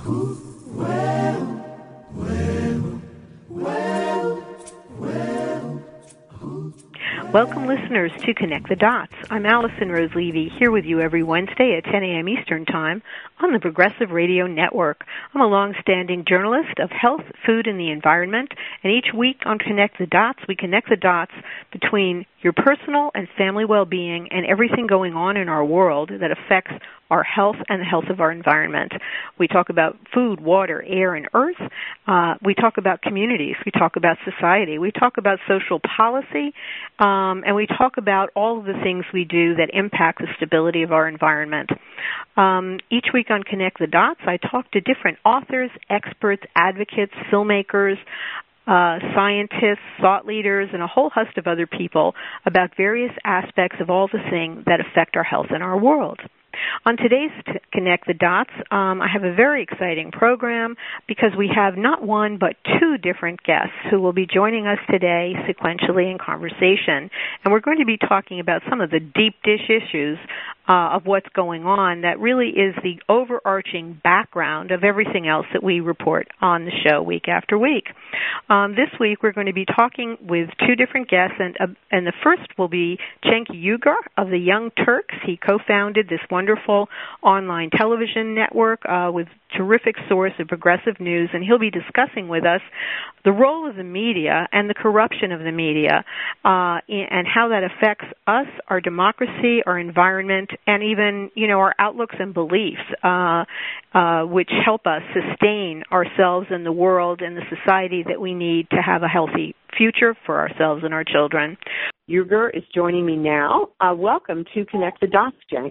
Welcome, listeners, to Connect the Dots. I'm Allison Rose Levy, here with you every Wednesday at 10 a.m. Eastern Time on the Progressive Radio Network. I'm a long-standing journalist of health, food, and the environment, and each week on Connect the Dots, we connect the dots between your personal and family well-being and everything going on in our world that affects our health and the health of our environment. We talk about food, water, air, and earth. We talk about communities. We talk about society. We talk about social policy. And we talk about all of the things we do that impact the stability of our environment. Each week on Connect the Dots, I talk to different authors, experts, advocates, filmmakers, scientists, thought leaders, and a whole host of other people about various aspects of all the things that affect our health and our world. On today's Connect the Dots, I have a very exciting program because we have not one but two different guests who will be joining us today sequentially in conversation. And we're going to be talking about some of the deep dish issues of what's going on that really is the overarching background of everything else that we report on the show week after week. This week we're going to be talking with two different guests, and the first will be Cenk Uygur of the Young Turks. He co-founded this wonderful online television network with terrific source of progressive news, and he'll be discussing with us the role of the media and the corruption of the media and how that affects us, our democracy, our environment, and even, our outlooks and beliefs, which help us sustain ourselves and the world and the society that we need to have a healthy future for ourselves and our children. Uygur is joining me now. Welcome to Connect the Dots, Cenk.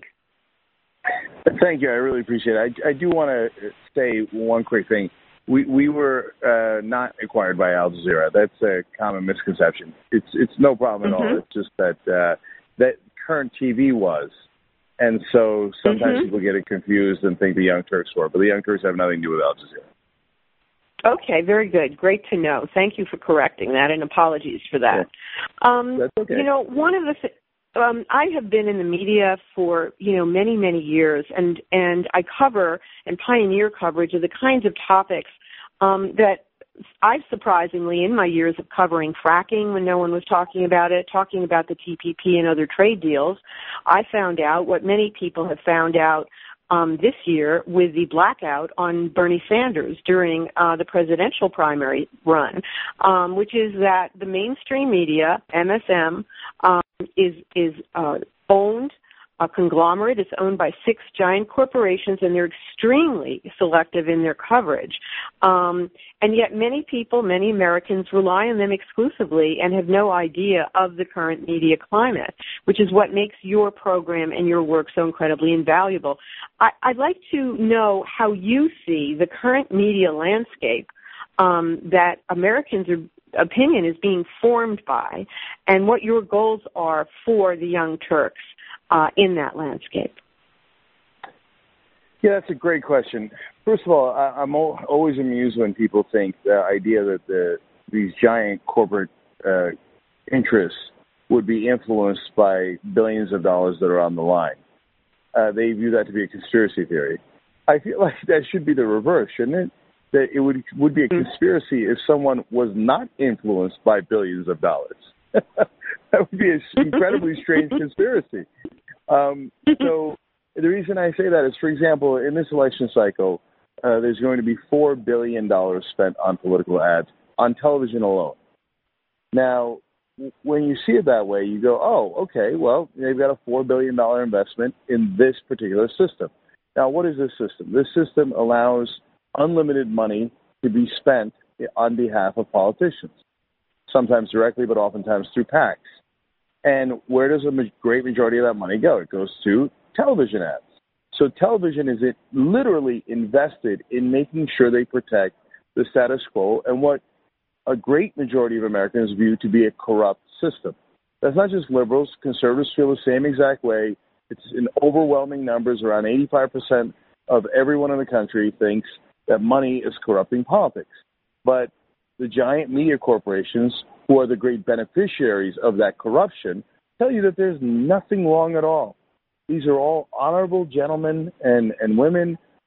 Thank you. I really appreciate it. I do want to say one quick thing. We were not acquired by Al Jazeera. That's a common misconception. It's no problem at all. It's just that Current TV was. And so sometimes people get it confused and think the Young Turks were. But the Young Turks have nothing to do with Al Jazeera. Okay, very good. Great to know. Thank you for correcting that, and apologies for that. That's okay. One of the I have been in the media for, many, many years, and I cover and pioneer coverage of the kinds of topics that I've surprisingly, in my years of covering fracking when no one was talking about it, talking about the TPP and other trade deals, I found out what many people have found out this year with the blackout on Bernie Sanders during the presidential primary run, which is that the mainstream media, MSM, is owned, a conglomerate. It's owned by 6 giant corporations, and they're extremely selective in their coverage. And yet many people, many Americans rely on them exclusively and have no idea of the current media climate, which is what makes your program and your work so incredibly invaluable. I'd like to know how you see the current media landscape that Americans' opinion is being formed by, and what your goals are for the Young Turks in that landscape. Yeah, that's a great question. First of all, I'm always amused when people think the idea that these giant corporate interests would be influenced by billions of dollars that are on the line. They view that to be a conspiracy theory. I feel like that should be the reverse, shouldn't it? That it would be a conspiracy if someone was not influenced by billions of dollars. That would be an incredibly strange conspiracy. So the reason I say that is, for example, in this election cycle, there's going to be $4 billion spent on political ads on television alone. Now, when you see it that way, you go, oh, okay, well, they've got a $4 billion investment in this particular system. Now, what is this system? This system allows unlimited money to be spent on behalf of politicians, sometimes directly, but oftentimes through PACs. And where does a great majority of that money go? It goes to television ads. So television is literally invested in making sure they protect the status quo and what a great majority of Americans view to be a corrupt system. That's not just liberals. Conservatives feel the same exact way. It's in overwhelming numbers. Around 85% of everyone in the country thinks that money is corrupting politics. But the giant media corporations, who are the great beneficiaries of that corruption, tell you that there's nothing wrong at all. These are all honorable gentlemen and women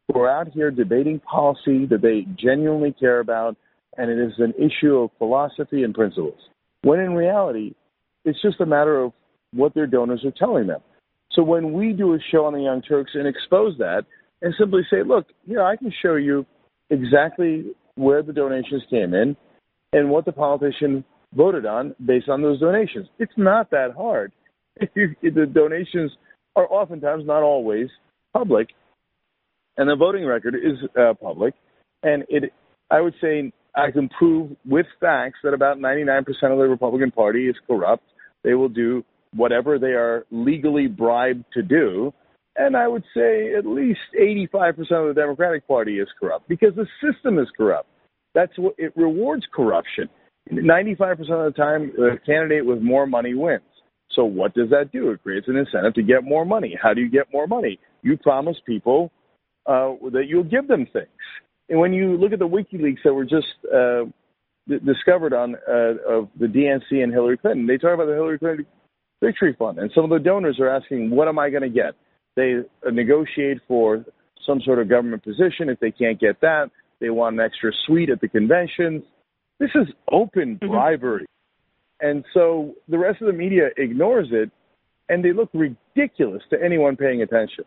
who are out here debating policy that they genuinely care about, and it is an issue of philosophy and principles. When in reality, it's just a matter of what their donors are telling them. So when we do a show on the Young Turks and expose that and simply say, look, here, I can show you exactly where the donations came in and what the politician voted on based on those donations. It's not that hard. The donations are oftentimes, not always, public, and the voting record is public. And I would say I can prove with facts that about 99% of the Republican Party is corrupt. They will do whatever they are legally bribed to do. And I would say at least 85% of the Democratic Party is corrupt because the system is corrupt. That's what it rewards corruption. 95% of the time, the candidate with more money wins. So what does that do? It creates an incentive to get more money. How do you get more money? You promise people that you'll give them things. And when you look at the WikiLeaks that were just discovered on of the DNC and Hillary Clinton, they talk about the Hillary Clinton Victory Fund. And some of the donors are asking, what am I going to get? They negotiate for some sort of government position. If they can't get that, they want an extra suite at the conventions. This is open bribery. And so the rest of the media ignores it, and they look ridiculous to anyone paying attention.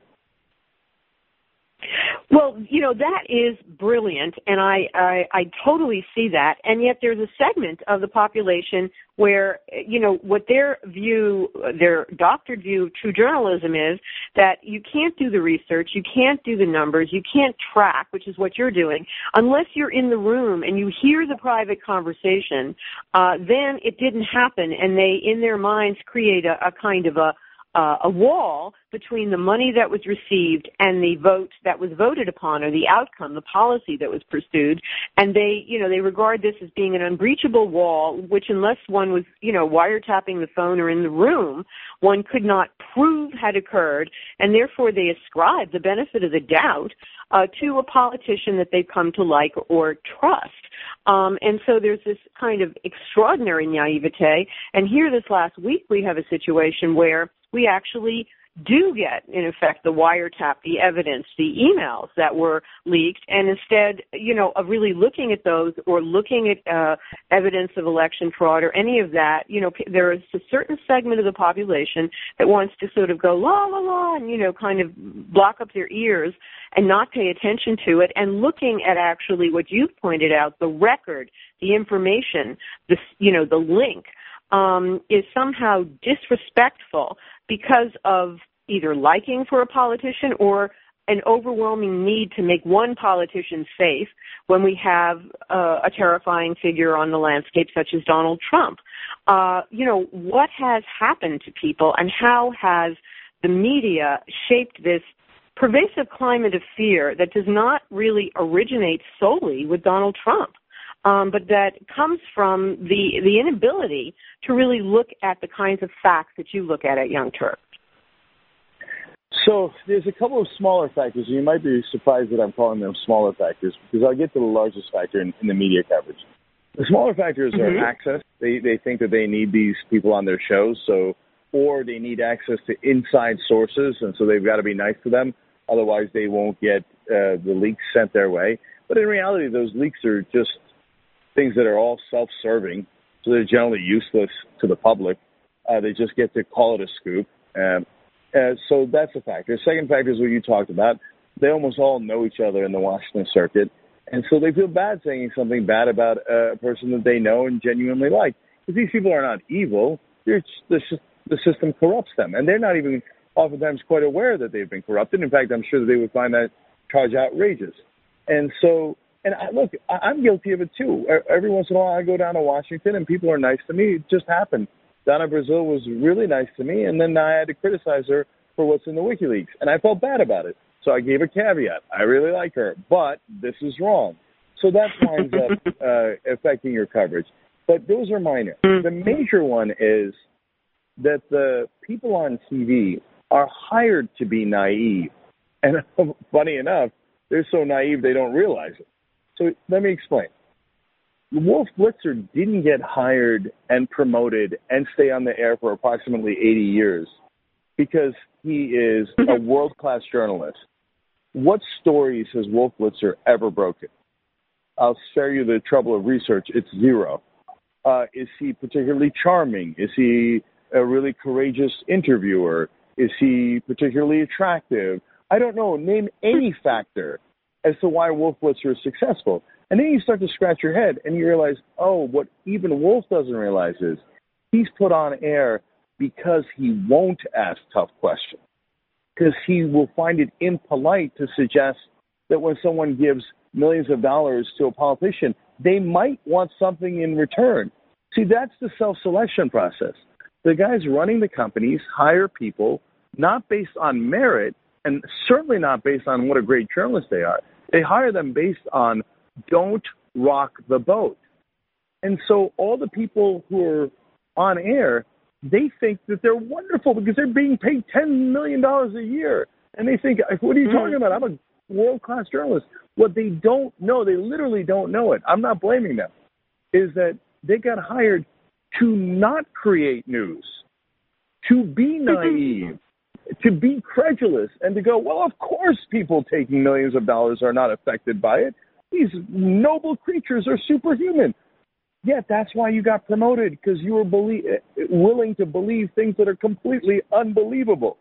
Well, that is brilliant, and I totally see that. And yet there's a segment of the population where, what their doctored view of true journalism is that you can't do the research, you can't do the numbers, you can't track, which is what you're doing, unless you're in the room and you hear the private conversation, then it didn't happen, and they, in their minds, create a kind of a wall between the money that was received and the vote that was voted upon, or the outcome, the policy that was pursued. And they regard this as being an unbreachable wall, which unless one was, wiretapping the phone or in the room, one could not prove had occurred. And therefore they ascribe the benefit of the doubt to a politician that they've come to like or trust. And so there's this kind of extraordinary naivete. And here this last week we have a situation where we actually do get, in effect, the wiretap, the evidence, the emails that were leaked, and instead, of really looking at those or looking at evidence of election fraud or any of that, there is a certain segment of the population that wants to sort of go la, la, la, and, kind of block up their ears and not pay attention to it, and looking at actually what you've pointed out, the record, the information, the link, is somehow disrespectful because of either liking for a politician or an overwhelming need to make one politician safe when we have a terrifying figure on the landscape such as Donald Trump. What has happened to people, and how has the media shaped this pervasive climate of fear that does not really originate solely with Donald Trump? But that comes from the inability to really look at the kinds of facts that you look at Young Turk. So there's a couple of smaller factors, and you might be surprised that I'm calling them smaller factors, because I'll get to the largest factor in the media coverage. The smaller factors are access. They think that they need these people on their shows, or they need access to inside sources, and so they've got to be nice to them. Otherwise, they won't get the leaks sent their way. But in reality, those leaks are just things that are all self-serving, so they're generally useless to the public. They just get to call it a scoop. So that's a factor. Second factor is what you talked about. They almost all know each other in the Washington circuit, and so they feel bad saying something bad about a person that they know and genuinely like. Because these people are not evil. The system corrupts them, and they're not even oftentimes quite aware that they've been corrupted. In fact, I'm sure that they would find that charge outrageous. And so, I'm guilty of it too. Every once in a while I go down to Washington and people are nice to me. It just happened. Donna Brazile was really nice to me, and then I had to criticize her for what's in the WikiLeaks, and I felt bad about it. So I gave a caveat. I really like her, but this is wrong. So that winds up affecting your coverage. But those are minor. The major one is that the people on TV are hired to be naive. And funny enough, they're so naive they don't realize it. So let me explain. Wolf Blitzer didn't get hired and promoted and stay on the air for approximately 80 years because he is a world-class journalist. what stories has Wolf Blitzer ever broken? I'll spare you the trouble of research. It's zero. Is he particularly charming? Is he a really courageous interviewer? Is he particularly attractive? I don't know. Name any factor as to why Wolf Blitzer is successful. And then you start to scratch your head and you realize, oh, what even Wolf doesn't realize is he's put on air because he won't ask tough questions. Because he will find it impolite to suggest that when someone gives millions of dollars to a politician, they might want something in return. See, that's the self-selection process. The guys running the companies hire people not based on merit and certainly not based on what a great journalist they are. They hire them based on don't rock the boat. And so all the people who are on air, they think that they're wonderful because they're being paid $10 million a year. And they think, what are you talking about? I'm a world-class journalist. What they don't know, they literally don't know it. I'm not blaming them, is that they got hired to not create news, to be naive, to be credulous, and to go, well, of course people taking millions of dollars are not affected by it. These noble creatures are superhuman. Yeah, that's why you got promoted, because you were willing to believe things that are completely unbelievable.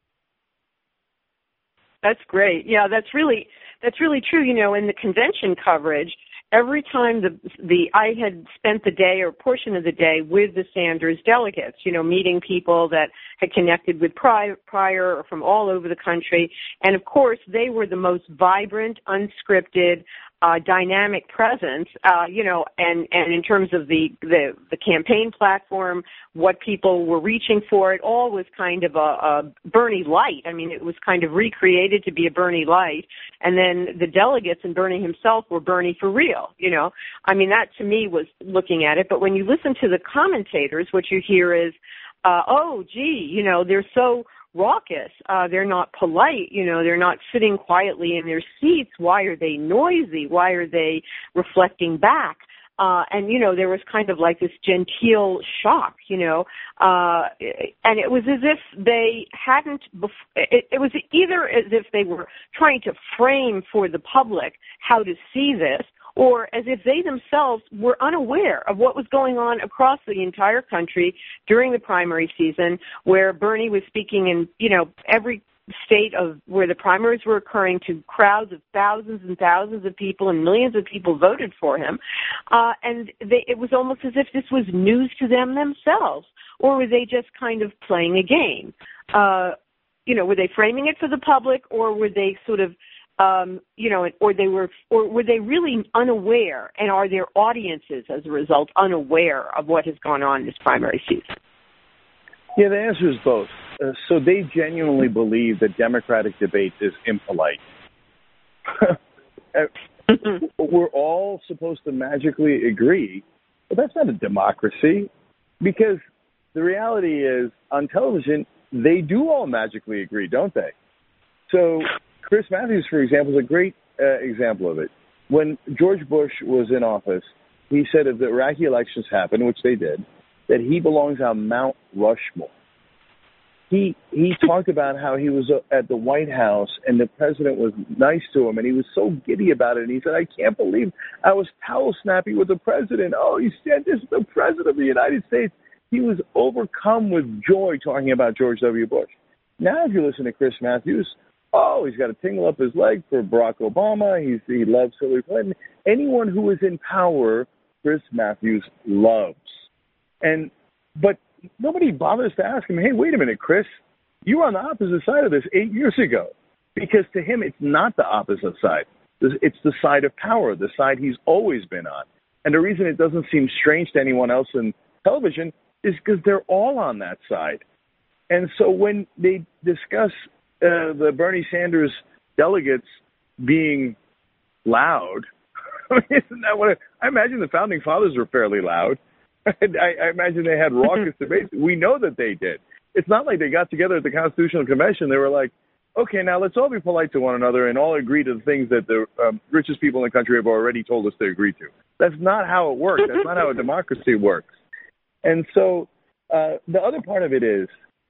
That's great. Yeah, that's really true. You know, in the convention coverage, every time I had spent the day or portion of the day with the Sanders delegates, you know, meeting people that had connected with prior or from all over the country. And of course, they were the most vibrant, unscripted, dynamic presence, you know, and in terms of the campaign platform, what people were reaching for, it all was kind of a Bernie light. I mean, it was kind of recreated to be a Bernie light. And then the delegates and Bernie himself were Bernie for real, you know. I mean, that to me was looking at it. But when you listen to the commentators, what you hear is, oh, gee, you know, they're so raucous. They're not polite. You know, they're not sitting quietly in their seats. Why are they noisy? Why are they reflecting back? And, you know, there was kind of like this genteel shock, you know, and it was as if they hadn't, it was either as if they were trying to frame for the public how to see this, or as if they themselves were unaware of what was going on across the entire country during the primary season, where Bernie was speaking in, you know, every state of where the primaries were occurring to crowds of thousands and thousands of people, and millions of people voted for him. And it was almost as if this was news to them themselves, or were they just kind of playing a game? You know, were they framing it for the public, or were they sort of you know, or were they really unaware, and are their audiences, as a result, unaware of what has gone on this primary season? Yeah, the answer is both. So they genuinely believe that democratic debate is impolite. We're all supposed to magically agree, but that's not a democracy, because the reality is, on television, they do all magically agree, don't they? So Chris Matthews, for example, is a great example of it. When George Bush was in office, he said if the Iraqi elections happened, which they did, that he belongs on Mount Rushmore. He talked about how he was at the White House and the president was nice to him, and he was so giddy about it. And he said, I can't believe I was towel snapping with the president. Oh, he said this is the president of the United States. He was overcome with joy talking about George W. Bush. Now, if you listen to Chris Matthews, oh, he's got a tingle up his leg for Barack Obama. He loves Hillary Clinton. Anyone who is in power, Chris Matthews loves. But nobody bothers to ask him, hey, wait a minute, Chris, you were on the opposite side of this 8 years ago. Because to him, it's not the opposite side. It's the side of power, the side he's always been on. And the reason it doesn't seem strange to anyone else in television is because they're all on that side. And so when they discuss the Bernie Sanders delegates being loud, isn't that what I imagine the founding fathers were fairly loud. I imagine they had raucous debates. We know that they did. It's not like they got together at the Constitutional Convention. They were like, okay, now let's all be polite to one another and all agree to the things that the richest people in the country have already told us to agree to. That's not how it works. That's not how a democracy works. And so the other part of it is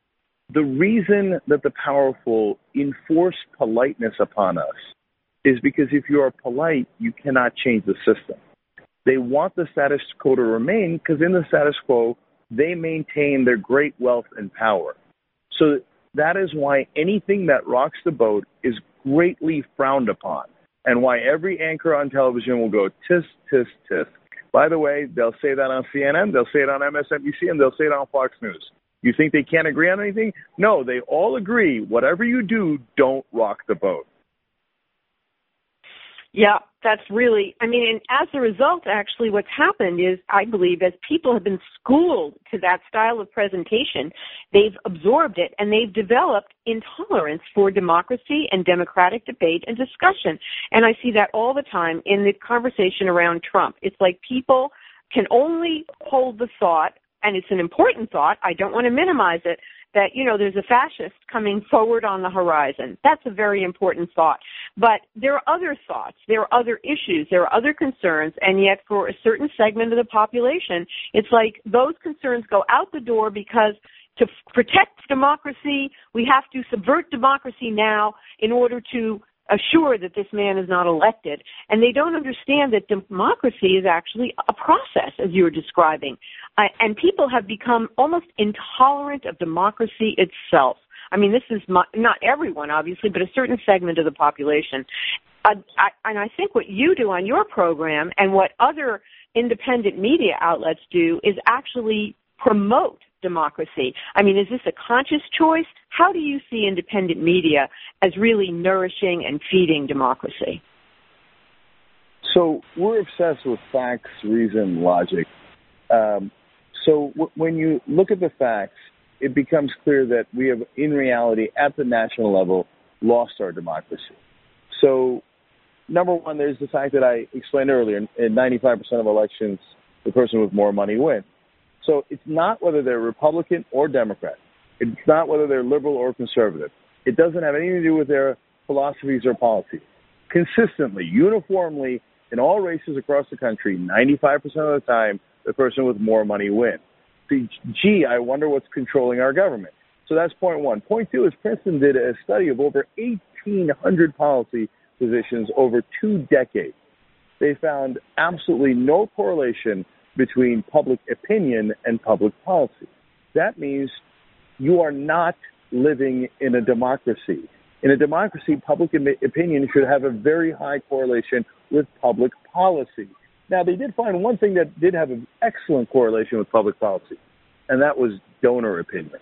the reason that the powerful enforce politeness upon us is because if you are polite, you cannot change the system. They want the status quo to remain because in the status quo, they maintain their great wealth and power. So that is why anything that rocks the boat is greatly frowned upon, and why every anchor on television will go tisk, tisk, tisk. By the way, they'll say that on CNN, they'll say it on MSNBC, and they'll say it on Fox News. You think they can't agree on anything? No, they all agree. Whatever you do, don't rock the boat. Yeah, that's really, and as a result, actually, what's happened is, I believe, as people have been schooled to that style of presentation, they've absorbed it, and they've developed intolerance for democracy and democratic debate and discussion. And I see that all the time in the conversation around Trump. It's like people can only hold the thought, and it's an important thought, I don't want to minimize it, that, there's a fascist coming forward on the horizon. That's a very important thought. But there are other thoughts, there are other issues, there are other concerns, and yet for a certain segment of the population, it's like those concerns go out the door because to protect democracy, we have to subvert democracy now in order to assure that this man is not elected. And they don't understand that democracy is actually a process, as you were describing. And people have become almost intolerant of democracy itself. This is not everyone, obviously, but a certain segment of the population. And I think what you do on your program and what other independent media outlets do is actually promote democracy. Is this a conscious choice? How do you see independent media as really nourishing and feeding democracy? So we're obsessed with facts, reason, logic. So when you look at the facts, it becomes clear that we have, in reality, at the national level, lost our democracy. So, number one, there's the fact that I explained earlier, in 95% of elections, the person with more money wins. So it's not whether they're Republican or Democrat. It's not whether they're liberal or conservative. It doesn't have anything to do with their philosophies or policies. Consistently, uniformly, in all races across the country, 95% of the time, the person with more money wins. Gee, I wonder what's controlling our government. So that's point one. Point two is Princeton did a study of over 1,800 policy positions over 2 decades. They found absolutely no correlation between public opinion and public policy. That means you are not living in a democracy. In a democracy, public opinion should have a very high correlation with public policy. Now, they did find one thing that did have an excellent correlation with public policy, and that was donor opinion.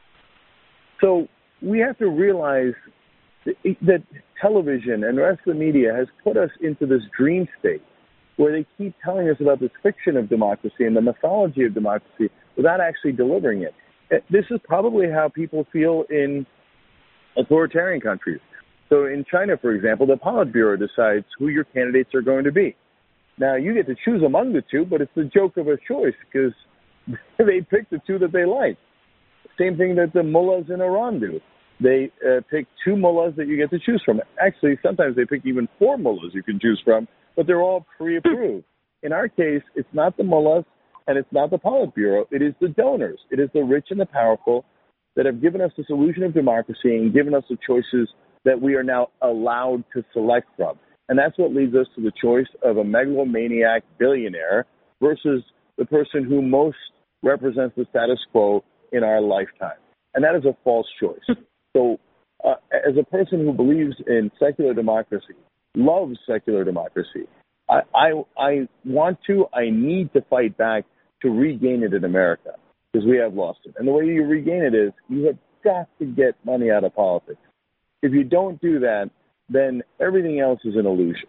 So we have to realize that television and the rest of the media has put us into this dream state where they keep telling us about this fiction of democracy and the mythology of democracy without actually delivering it. This is probably how people feel in authoritarian countries. So in China, for example, the Politburo decides who your candidates are going to be. Now, you get to choose among the two, but it's the joke of a choice because they pick the two that they like. Same thing that the mullahs in Iran do. They pick 2 mullahs that you get to choose from. Actually, sometimes they pick even 4 mullahs you can choose from, but they're all pre-approved. In our case, it's not the mullahs and it's not the Politburo. It is the donors. It is the rich and the powerful that have given us this illusion of democracy and given us the choices that we are now allowed to select from. And that's what leads us to the choice of a megalomaniac billionaire versus the person who most represents the status quo in our lifetime. And that is a false choice. So as a person who believes in secular democracy, loves secular democracy, I need to fight back to regain it in America because we have lost it. And the way you regain it is you have got to get money out of politics. If you don't do that, then everything else is an illusion.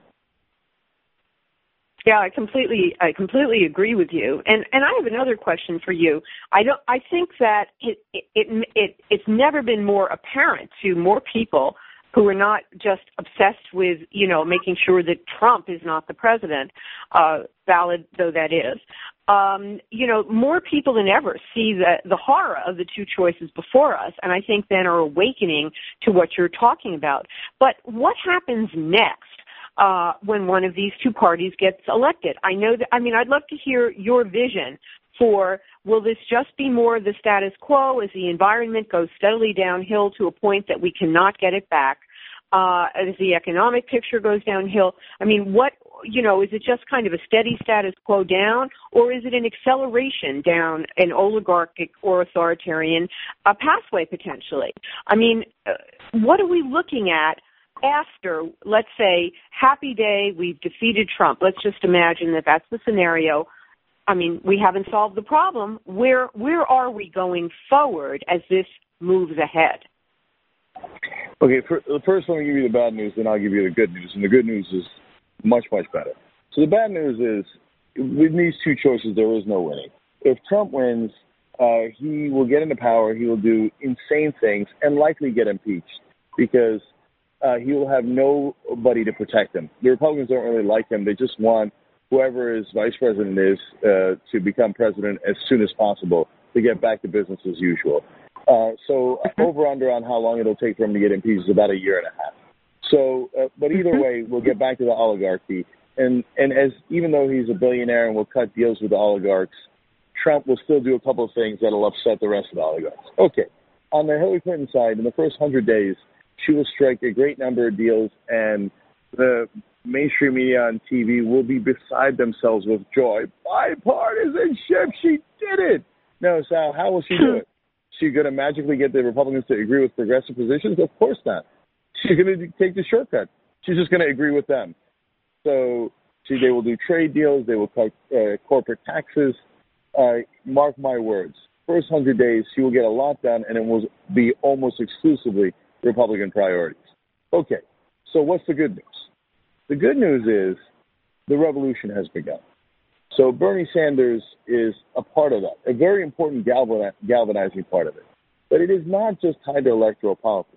Yeah, I completely agree with you. And I have another question for you. I think that it's never been more apparent to more people who are not just obsessed with, making sure that Trump is not the president, valid though that is. More people than ever see the horror of the two choices before us, and I think then are awakening to what you're talking about. But what happens next when one of these two parties gets elected? I'd love to hear your vision for, will this just be more of the status quo as the environment goes steadily downhill to a point that we cannot get it back? As the economic picture goes downhill, I mean, is it just kind of a steady status quo down, or is it an acceleration down an oligarchic or authoritarian pathway potentially? I mean, what are we looking at after, let's say, happy day, we've defeated Trump? Let's just imagine that that's the scenario. I mean, we haven't solved the problem. Where are we going forward as this moves ahead? Okay, first let me give you the bad news, then I'll give you the good news. And the good news is much, much better. So the bad news is, with these two choices, there is no winning. If Trump wins, he will get into power, he will do insane things, and likely get impeached because he will have nobody to protect him. The Republicans don't really like him. They just want whoever his vice president is to become president as soon as possible to get back to business as usual. So over-under on how long it'll take for him to get impeached is about a year and a half. So, but either way, we'll get back to the oligarchy. And even though he's a billionaire and will cut deals with the oligarchs, Trump will still do a couple of things that'll upset the rest of the oligarchs. Okay, on the Hillary Clinton side, in the first 100 days, she will strike a great number of deals, and the mainstream media on TV will be beside themselves with joy. Bipartisanship, she did it. No, Sal, how will she do it? She's going to magically get the Republicans to agree with progressive positions? Of course not. She's going to take the shortcut. She's just going to agree with them. So they will do trade deals. They will cut corporate taxes. Mark my words. First 100 days, she will get a lot done, and it will be almost exclusively Republican priorities. Okay, so what's the good news? The good news is the revolution has begun. So Bernie Sanders is a part of that, a very important galvanizing part of it. But it is not just tied to electoral politics.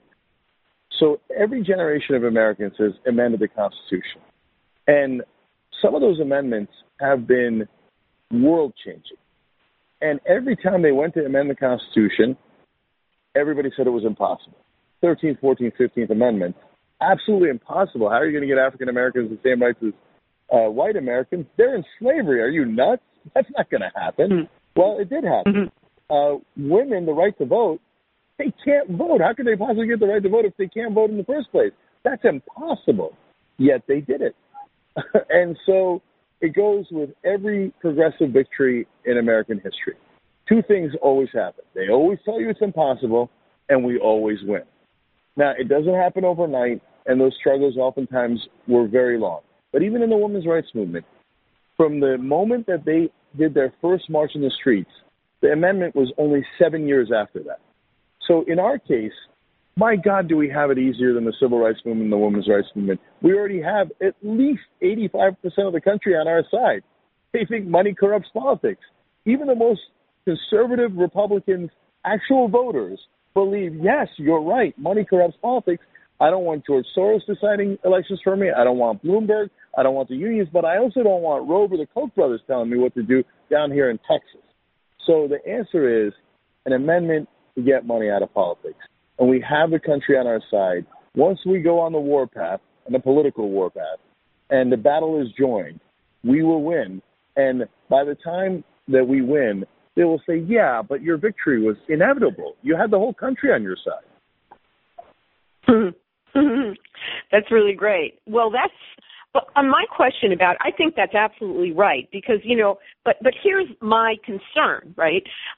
So every generation of Americans has amended the Constitution. And some of those amendments have been world-changing. And every time they went to amend the Constitution, everybody said it was impossible. 13th, 14th, 15th Amendment, absolutely impossible. How are you going to get African Americans the same rights as white Americans? They're in slavery. Are you nuts? That's not going to happen. Mm-hmm. Well, it did happen. Mm-hmm. Women, the right to vote, they can't vote. How could they possibly get the right to vote if they can't vote in the first place? That's impossible. Yet they did it. And so it goes with every progressive victory in American history. Two things always happen. They always tell you it's impossible, and we always win. Now, it doesn't happen overnight, and those struggles oftentimes were very long. But even in the women's rights movement, from the moment that they did their first march in the streets, the amendment was only 7 years after that. So in our case, my God, do we have it easier than the civil rights movement and the women's rights movement. We already have at least 85% of the country on our side. They think money corrupts politics. Even the most conservative Republicans, actual voters, believe, yes, you're right, money corrupts politics. I don't want George Soros deciding elections for me. I don't want Bloomberg. I don't want the unions. But I also don't want Roe or the Koch brothers telling me what to do down here in Texas. So the answer is an amendment to get money out of politics. And we have the country on our side. Once we go on the warpath, on the political warpath, and the battle is joined, we will win. And by the time that we win, they will say, yeah, but your victory was inevitable. You had the whole country on your side. That's really great. Well, on my question about, I think that's absolutely right because, but here's my concern, right?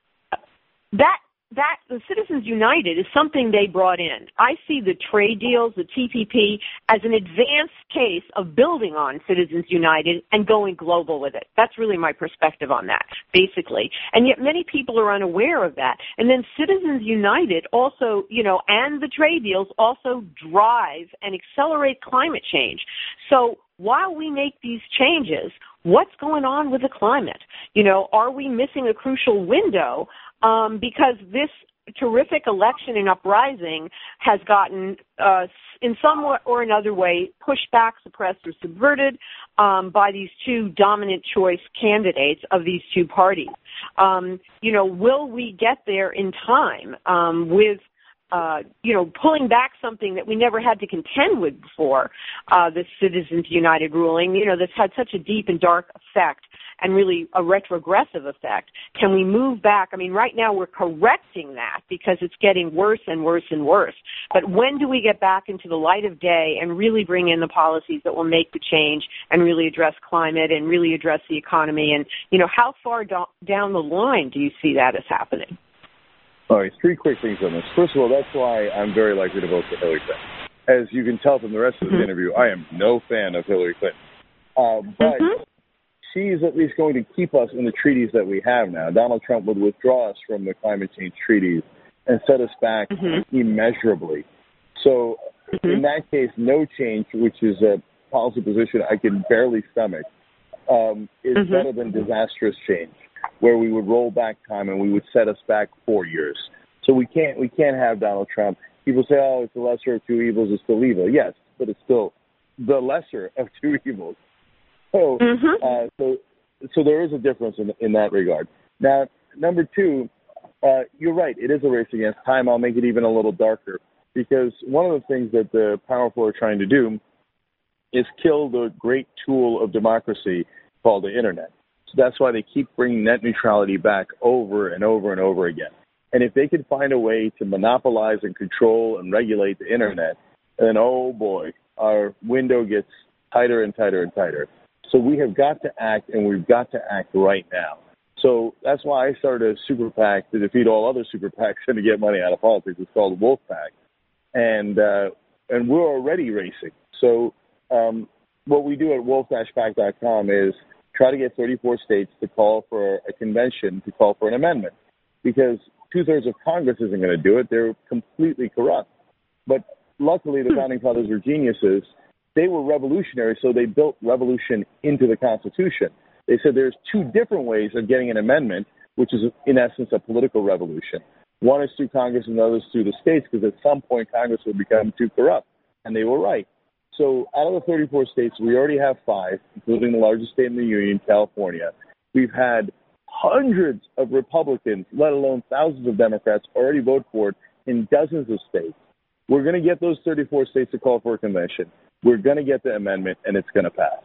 That the Citizens United is something they brought in. I see the trade deals, the TPP, as an advanced case of building on Citizens United and going global with it. That's really my perspective on that, basically. And yet many people are unaware of that. And then Citizens United also, and the trade deals also drive and accelerate climate change. So while we make these changes, what's going on with the climate? Are we missing a crucial window? Because this terrific election and uprising has gotten, in some or another way, pushed back, suppressed, or subverted by these two dominant choice candidates of these two parties. Will we get there in time with pulling back something that we never had to contend with before, the Citizens United ruling, that's had such a deep and dark effect. and really a retrogressive effect? Can we move back? I mean, right now we're correcting that because it's getting worse and worse and worse. But when do we get back into the light of day and really bring in the policies that will make the change and really address climate and really address the economy? And, you know, how far down the line do you see that as happening? All right, three quick things on this. First of all, that's why I'm very likely to vote for Hillary Clinton. As you can tell from the rest of this interview, I am no fan of Hillary Clinton. But she's at least going to keep us in the treaties that we have now. Donald Trump would withdraw us from the climate change treaties and set us back immeasurably. So in that case, no change, which is a policy position I can barely stomach, is better than disastrous change, where we would roll back time and we would set us back 4 years. So we can't have Donald Trump. People say, oh, it's the lesser of two evils, it's still evil. Yes, but it's still the lesser of two evils. So, so there is a difference in that regard. Now, number two, you're right. It is a race against time. I'll make it even a little darker, because one of the things that the powerful are trying to do is kill the great tool of democracy called the Internet. So that's why they keep bringing net neutrality back over and over and over again. And if they could find a way to monopolize and control and regulate the Internet, then, oh boy, our window gets tighter and tighter and tighter. So we have got to act, and we've got to act right now. So that's why I started a super PAC to defeat all other super PACs and to get money out of politics. It's called Wolf PAC. And we're already racing. So what we do at wolf-pac.com is try to get 34 states to call for a convention to call for an amendment, because two-thirds of Congress isn't going to do it. They're completely corrupt. But luckily, the Founding Fathers were geniuses. They were revolutionary, so they built revolution into the Constitution. They said there's two different ways of getting an amendment, which is, in essence, a political revolution. One is through Congress and the other is through the states, because at some point Congress would become too corrupt. And they were right. So out of the 34 states, we already have 5, including the largest state in the union, California. We've had hundreds of Republicans, let alone thousands of Democrats, already vote for it in dozens of states. We're going to get those 34 states to call for a convention. We're going to get the amendment, and it's going to pass.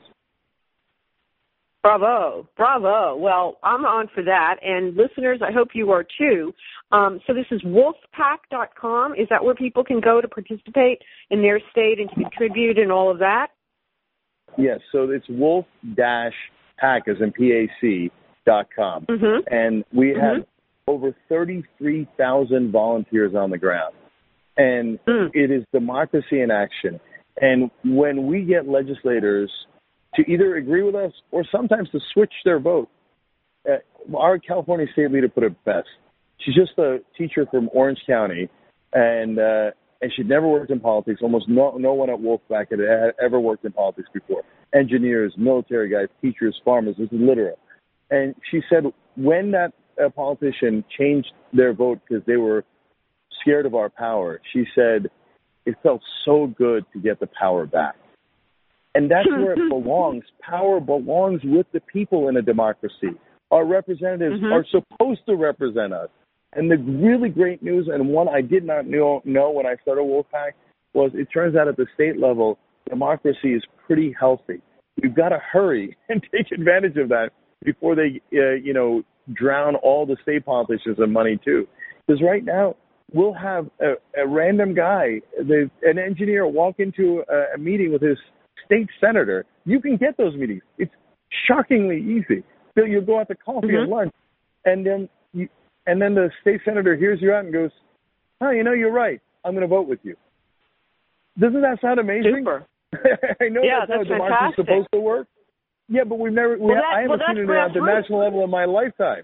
Bravo. Bravo. Well, I'm on for that. And listeners, I hope you are too. So this is wolfpac.com. Is that where people can go to participate in their state and to contribute and all of that? Yes. So it's wolf-pac, as in PAC.com. And we have over 33,000 volunteers on the ground. And it is democracy in action. And when we get legislators to either agree with us or sometimes to switch their vote, our California state leader put it best. She's just a teacher from Orange County, and she'd never worked in politics. Almost no one at Wolfpac had ever worked in politics before. Engineers, military guys, teachers, farmers. This is literal. And she said when that politician changed their vote because they were scared of our power, she said it felt so good to get the power back. And that's where it belongs. Power belongs with the people in a democracy. Our representatives are supposed to represent us. And the really great news, and one I did not know when I started Wolfpac, was it turns out at the state level, democracy is pretty healthy. We've got to hurry and take advantage of that before they, drown all the state politicians in money too. Because right now, we'll have a random guy, an engineer, walk into a meeting with his state senator. You can get those meetings. It's shockingly easy. So you go out to coffee and lunch, and then the state senator hears you out and goes, "Oh, you're right. I'm going to vote with you." Doesn't that sound amazing? Super. I know that's how democracy is supposed to work. Yeah, but I haven't seen it at the national level in my lifetime.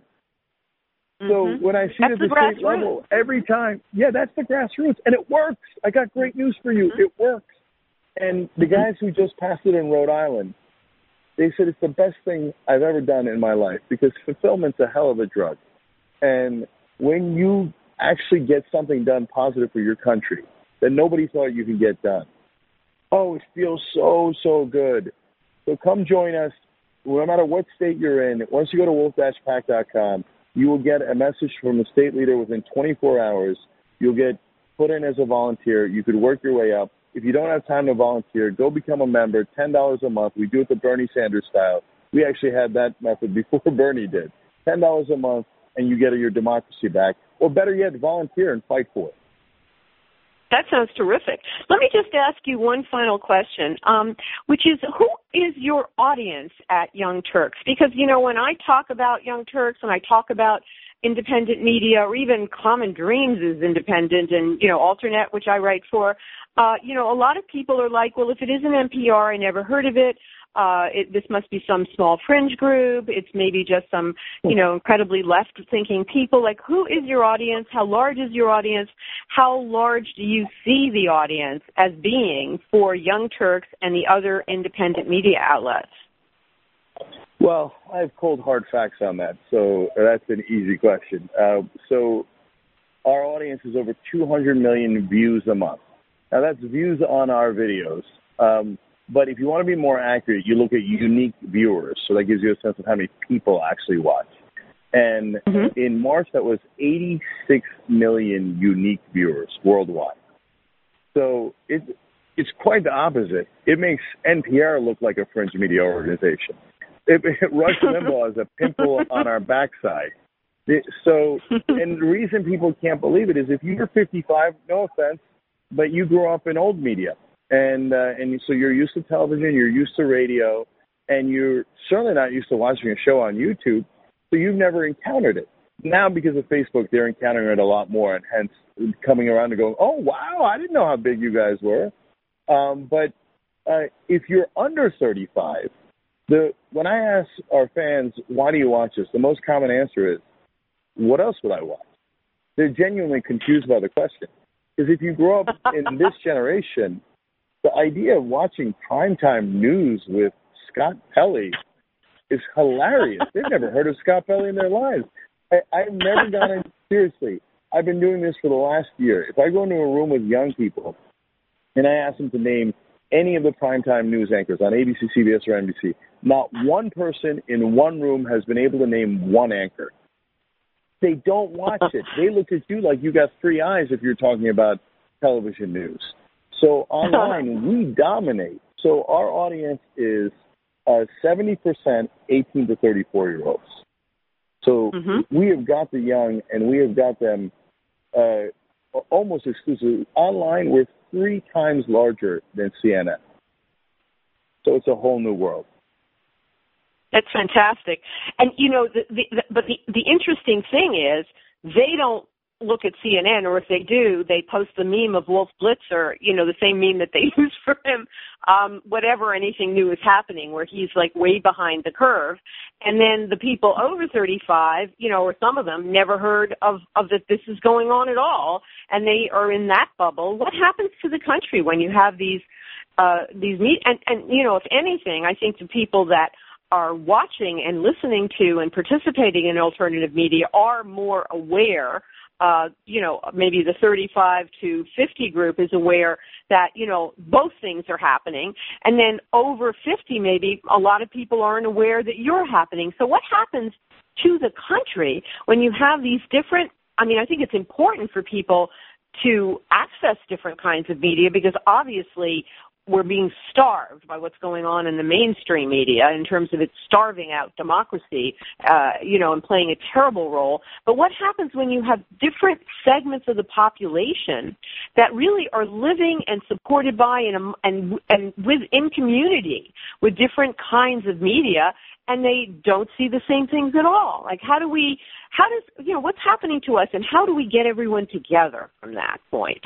So when I see it at the state level, every time, that's the grassroots, and it works. I got great news for you. It works. And the guys who just passed it in Rhode Island, they said it's the best thing I've ever done in my life, because fulfillment's a hell of a drug. And when you actually get something done positive for your country that nobody thought you could get done, it feels so, so good. So come join us, no matter what state you're in. Once you go to wolf-pac.com, you will get a message from the state leader within 24 hours. You'll get put in as a volunteer. You could work your way up. If you don't have time to volunteer, go become a member, $10 a month. We do it the Bernie Sanders style. We actually had that method before Bernie did. $10 a month, and you get your democracy back. Or better yet, volunteer and fight for it. That sounds terrific. Let me just ask you one final question, which is, who is your audience at Young Turks? Because, when I talk about Young Turks and I talk about independent media, or even Common Dreams is independent, and, Alternet, which I write for, a lot of people are like, well, if it isn't NPR, I never heard of it. This must be some small fringe group. It's maybe just some, incredibly left-thinking people. Like, who is your audience? How large is your audience? How large do you see the audience as being for Young Turks and the other independent media outlets? Well, I have cold, hard facts on that, so that's an easy question. So our audience is over 200 million views a month. Now, that's views on our videos. But if you want to be more accurate, you look at unique viewers. So that gives you a sense of how many people actually watch. And in March, that was 86 million unique viewers worldwide. So it's quite the opposite. It makes NPR look like a fringe media organization. Rush Limbaugh is a pimple on our backside. And the reason people can't believe it is if you're 55, no offense, but you grew up in old media. And so you're used to television, you're used to radio, and you're certainly not used to watching a show on YouTube, so you've never encountered it. Now, because of Facebook, they're encountering it a lot more, and hence coming around and going, oh, wow, I didn't know how big you guys were. But if you're under 35, when I ask our fans, why do you watch this, the most common answer is, what else would I watch? They're genuinely confused by the question. Because if you grow up in this generation, the idea of watching primetime news with Scott Pelley is hilarious. They've never heard of Scott Pelley in their lives. I've never gone in, seriously, I've been doing this for the last year. If I go into a room with young people and I ask them to name any of the primetime news anchors on ABC, CBS, or NBC, not one person in one room has been able to name one anchor. They don't watch it. They look at you like you got three eyes if you're talking about television news. So online, we dominate. So our audience is 70% 18 to 34-year-olds. So we have got the young, and we have got them almost exclusively. Online, we're 3 times larger than CNN. So it's a whole new world. That's fantastic. And, but the interesting thing is they don't look at CNN, or if they do, they post the meme of Wolf Blitzer, the same meme that they use for him, whatever anything new is happening, where he's like way behind the curve. And then the people over 35, or some of them never heard of that this is going on at all, and they are in that bubble. What happens to the country when you have these meet? And if anything, I think the people that are watching and listening to and participating in alternative media are more aware. Maybe the 35 to 50 group is aware that, both things are happening. And then over 50, maybe a lot of people aren't aware that you're happening. So what happens to the country when you have these different, I think it's important for people to access different kinds of media, because obviously we're being starved by what's going on in the mainstream media in terms of it starving out democracy, and playing a terrible role. But what happens when you have different segments of the population that really are living and supported by and within community with different kinds of media, and they don't see the same things at all? Like, what's happening to us, and how do we get everyone together from that point?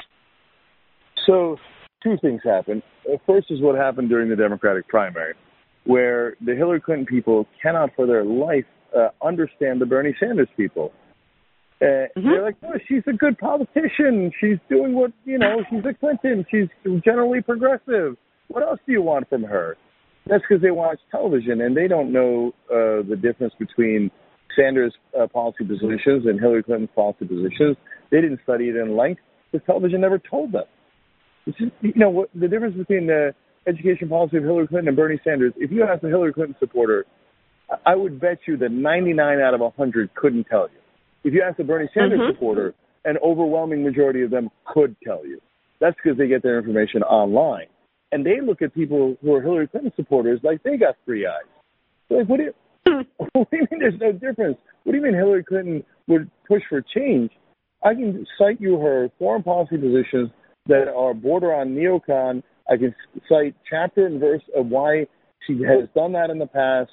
So, 2 things happen. First is what happened during the Democratic primary, where the Hillary Clinton people cannot for their life understand the Bernie Sanders people. They're like, oh, she's a good politician. She's doing what, she's a Clinton. She's generally progressive. What else do you want from her? That's because they watch television, and they don't know the difference between Sanders' policy positions and Hillary Clinton's policy positions. They didn't study it in length because television never told them. It's just, what the difference between the education policy of Hillary Clinton and Bernie Sanders, if you ask a Hillary Clinton supporter, I would bet you that 99 out of 100 couldn't tell you. If you ask a Bernie Sanders supporter, an overwhelming majority of them could tell you. That's because they get their information online. And they look at people who are Hillary Clinton supporters like they got 3 eyes. Like, what do you mean there's no difference? What do you mean Hillary Clinton would push for change? I can cite you her foreign policy positions that are border on neocon. I can cite chapter and verse of why she has done that in the past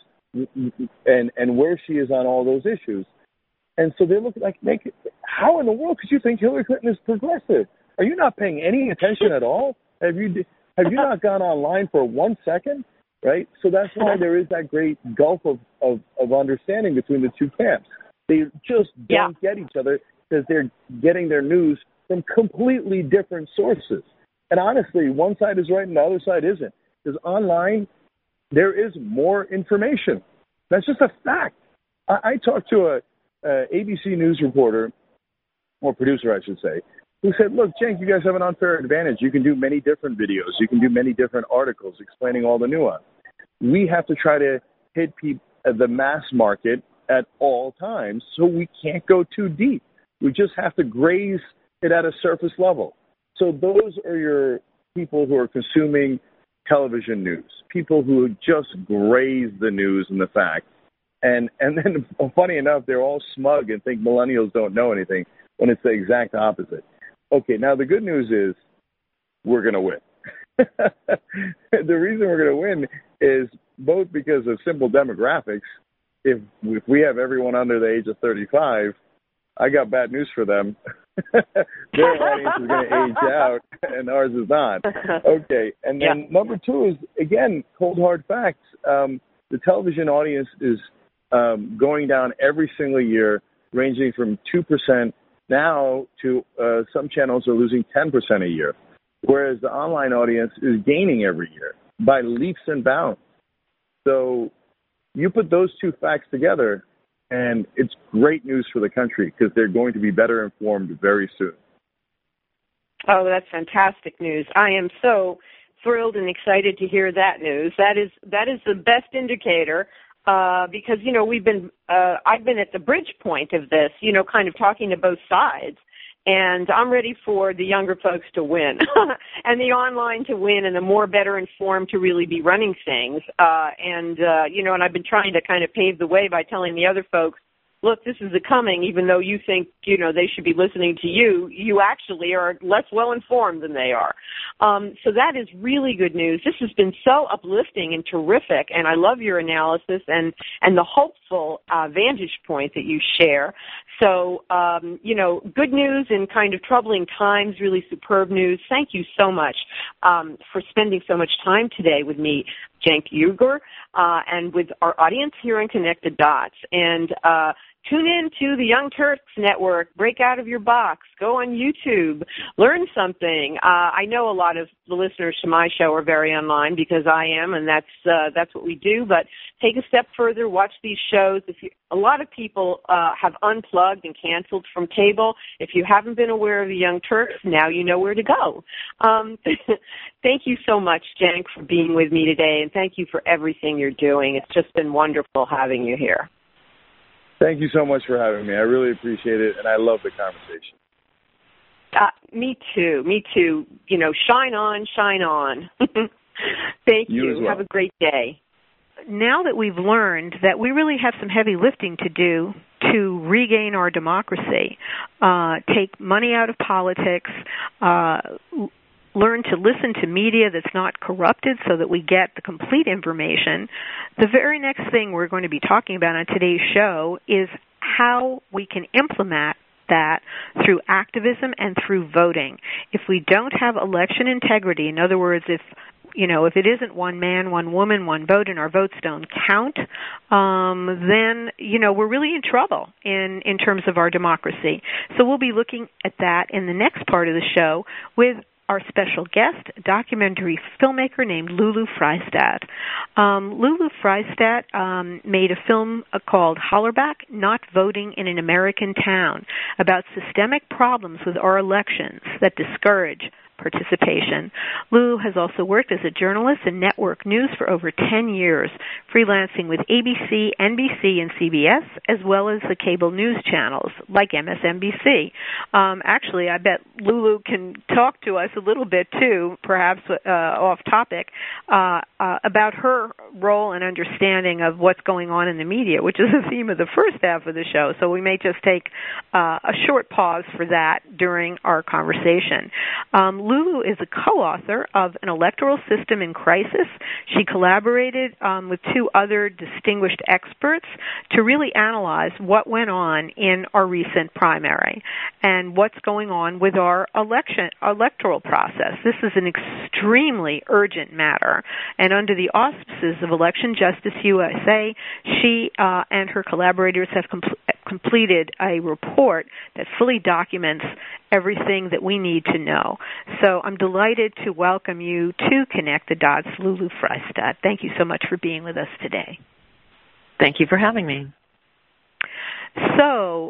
and where she is on all those issues. And so they look like, how in the world could you think Hillary Clinton is progressive? Are you not paying any attention at all? Have you not gone online for 1 second? Right? So that's why there is that great gulf of understanding between the two camps. They just don't get each other because they're getting their news from completely different sources. And honestly, one side is right and the other side isn't. Because online, there is more information. That's just a fact. I talked to a ABC News reporter, or producer, I should say, who said, look, Cenk, you guys have an unfair advantage. You can do many different videos. You can do many different articles explaining all the nuance. We have to try to hit the mass market at all times, so we can't go too deep. We just have to graze it at a surface level. So those are your people who are consuming television news, people who just graze the news and the facts. And then, funny enough, they're all smug and think millennials don't know anything when it's the exact opposite. Okay, now the good news is we're going to win. The reason we're going to win is both because of simple demographics. If we have everyone under the age of 35, I got bad news for them. Their audience is going to age out, and ours is not. Okay, and then number two is, again, cold hard facts. The television audience is going down every single year, ranging from 2% now to some channels are losing 10% a year, whereas the online audience is gaining every year by leaps and bounds. So you put those two facts together, and it's great news for the country because they're going to be better informed very soon. Oh, that's fantastic news. I am so thrilled and excited to hear that news. That is the best indicator. Because, I've been at the bridge point of this, kind of talking to both sides. And I'm ready for the younger folks to win and the online to win and the more better informed to really be running things. And I've been trying to kind of pave the way by telling the other folks, look, this is coming, even though you think, they should be listening to you. You actually are less well-informed than they are. So that is really good news. This has been so uplifting and terrific, and I love your analysis and the hopeful vantage point that you share. So, good news in kind of troubling times, really superb news. Thank you so much for spending so much time today with me, Cenk Uygur, and with our audience here on Connect the Dots. And tune in to the Young Turks Network. Break out of your box. Go on YouTube. Learn something. I know a lot of the listeners to my show are very online because I am, and that's what we do. But take a step further. Watch these shows. A lot of people have unplugged and canceled from cable. If you haven't been aware of the Young Turks, now you know where to go. Thank you so much, Cenk, for being with me today, and thank you for everything you're doing. It's just been wonderful having you here. Thank you so much for having me. I really appreciate it, and I love the conversation. Me too. Shine on, shine on. Thank you. You as well. Have a great day. Now that we've learned that we really have some heavy lifting to do to regain our democracy, take money out of politics, learn to listen to media that's not corrupted so that we get the complete information, the very next thing we're going to be talking about on today's show is how we can implement that through activism and through voting. If we don't have election integrity, in other words, if it isn't one man, one woman, one vote, and our votes don't count, then, we're really in trouble in terms of our democracy. So we'll be looking at that in the next part of the show with our special guest, a documentary filmmaker named Lulu Freystadt. Lulu Freystadt made a film called Hollerback, Not Voting in an American Town, about systemic problems with our elections that discourage participation. Lulu has also worked as a journalist in network news for over 10 years, freelancing with ABC, NBC, and CBS, as well as the cable news channels like MSNBC. Actually, I bet Lulu can talk to us a little bit, too, perhaps off topic, about her role and understanding of what's going on in the media, which is the theme of the first half of the show. So we may just take a short pause for that during our conversation. Lulu is a co-author of An Electoral System in Crisis. She collaborated with two other distinguished experts to really analyze what went on in our recent primary and what's going on with our electoral process. This is an extremely urgent matter, and under the auspices of Election Justice USA, she and her collaborators have completed a report that fully documents everything that we need to know. So I'm delighted to welcome you to Connect the Dots, Lulu Freystadt. Thank you so much for being with us today. Thank you for having me. So,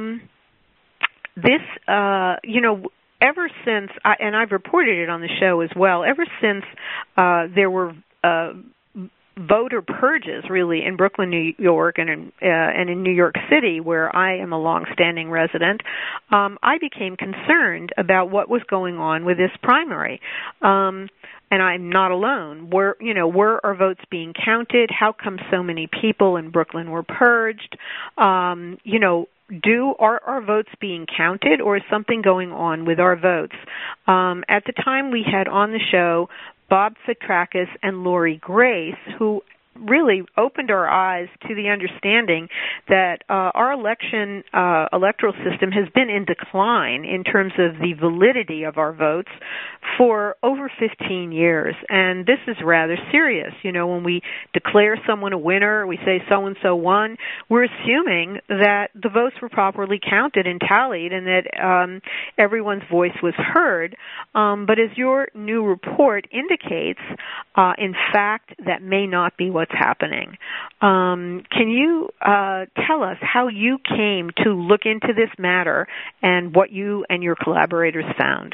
this, ever since, and I've reported it on the show as well, ever since there were voter purges, really, in Brooklyn, New York, and in New York City, where I am a long-standing resident, I became concerned about what was going on with this primary. And I'm not alone. Were our votes being counted? How come so many people in Brooklyn were purged? Are our votes being counted, or is something going on with our votes? At the time, we had on the show Bob Fitrakis and Lori Grace, who really opened our eyes to the understanding that our electoral system has been in decline in terms of the validity of our votes for over 15 years. And this is rather serious. When we declare someone a winner, we say so-and-so won, we're assuming that the votes were properly counted and tallied and that everyone's voice was heard. But as your new report indicates, in fact, that may not be what's happening. Can you tell us how you came to look into this matter and what you and your collaborators found?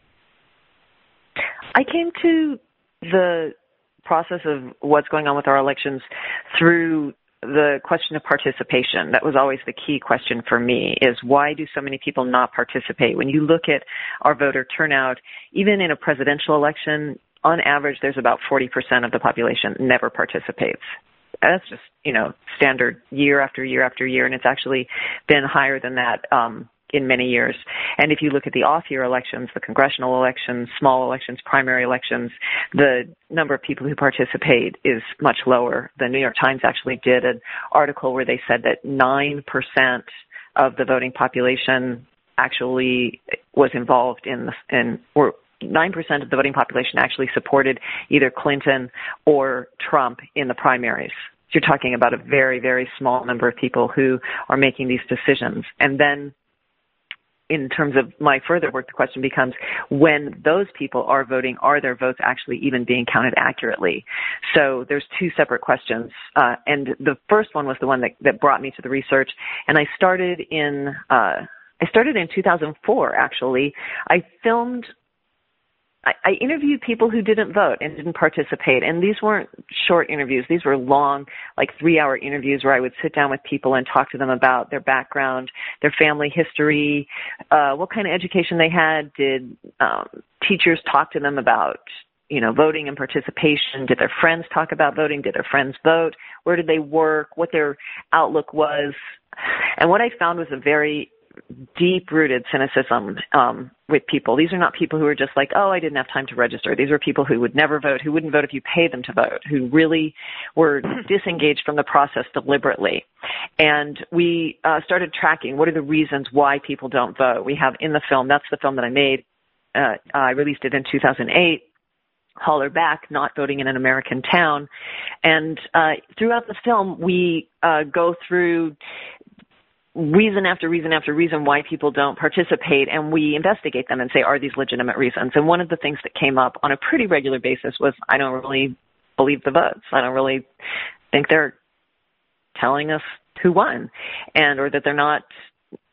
I came to the process of what's going on with our elections through the question of participation. That was always the key question for me, is why do so many people not participate? When you look at our voter turnout, even in a presidential election, on average, there's about 40% of the population never participates. That's just, standard year after year after year, and it's actually been higher than that in many years. And if you look at the off-year elections, the congressional elections, small elections, primary elections, the number of people who participate is much lower. The New York Times actually did an article where they said that 9% of the voting population actually was involved or 9% of the voting population actually supported either Clinton or Trump in the primaries. So you're talking about a very, very small number of people who are making these decisions. And then in terms of my further work, the question becomes, when those people are voting, are their votes actually even being counted accurately? So there's two separate questions. And the first one was the one that brought me to the research. And I started in 2004, actually. I interviewed people who didn't vote and didn't participate, and these weren't short interviews. These were long, 3-hour interviews where I would sit down with people and talk to them about their background, their family history, what kind of education they had. Did teachers talk to them about, voting and participation? Did their friends talk about voting? Did their friends vote? Where did they work? What their outlook was? And what I found was a very deep-rooted cynicism with people. These are not people who are just like, I didn't have time to register. These are people who would never vote, who wouldn't vote if you paid them to vote, who really were disengaged from the process deliberately. And we started tracking what are the reasons why people don't vote. We have in the film, that's the film that I made, I released it in 2008, Holler Back, Not Voting in an American Town. And throughout the film, we go through reason after reason after reason why people don't participate, and we investigate them and say, are these legitimate reasons? And one of the things that came up on a pretty regular basis was, I don't really believe the votes. I don't really think they're telling us who won, or that they're not